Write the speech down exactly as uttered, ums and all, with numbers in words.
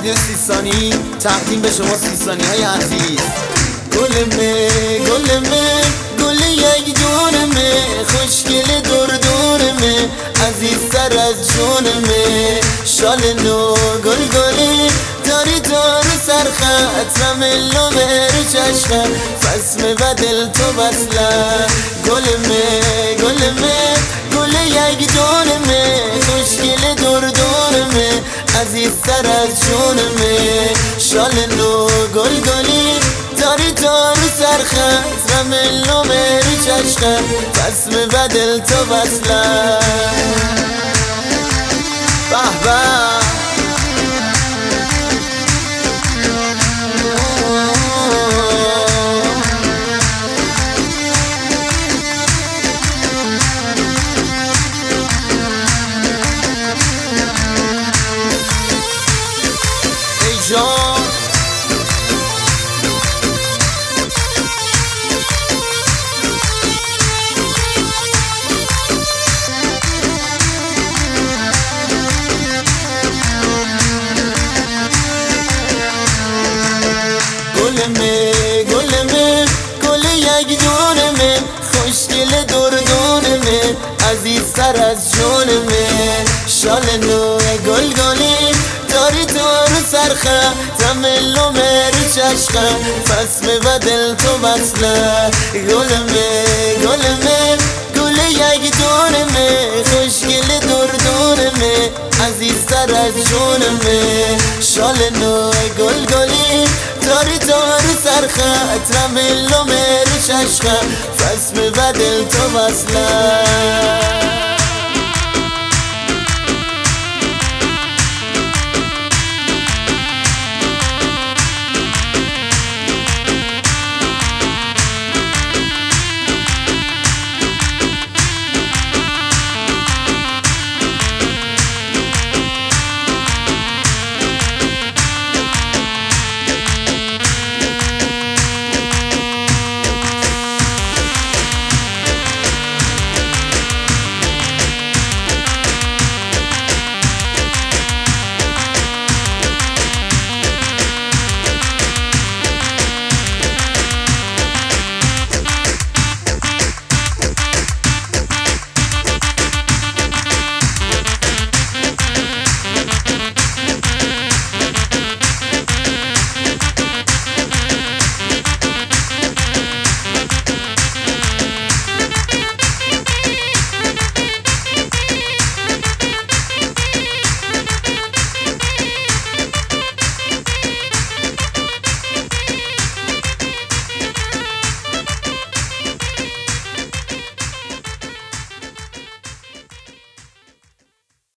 رادیو سیستانی تقدیم به شما سیستانی های عزیز. گلمه گلمه گل یک دورمه، خوشگل دور دورمه، عزیزتر از جونمه. شال نو گل گلی داری تو رو سرخط، رملو مهر چشم فسمه و دل تو بسله. گلمه گلمه گل یک دورمه، خوشگل دور دورمه، عزیزتر از جونمه. شال نو گل گلی داری تو رو سرخط، رملو مهر چشم فسمه و دل تو بسله. به به گلمه گلمه گل یک دورمه، خوشگل دور دورمه، عزیزتر از جونمه. شال نو گل گلی داری تو رو سرخط، رملو مهر چشم فسمه و دل تو بسله. گلمه گلمه گل یک دورمه، خوشگل دور دورمه، عزیزتر از جونمه. شال نو گل گلی داری تو رو سرخط، رملو مهر چشم فسمه و دل تو بسله.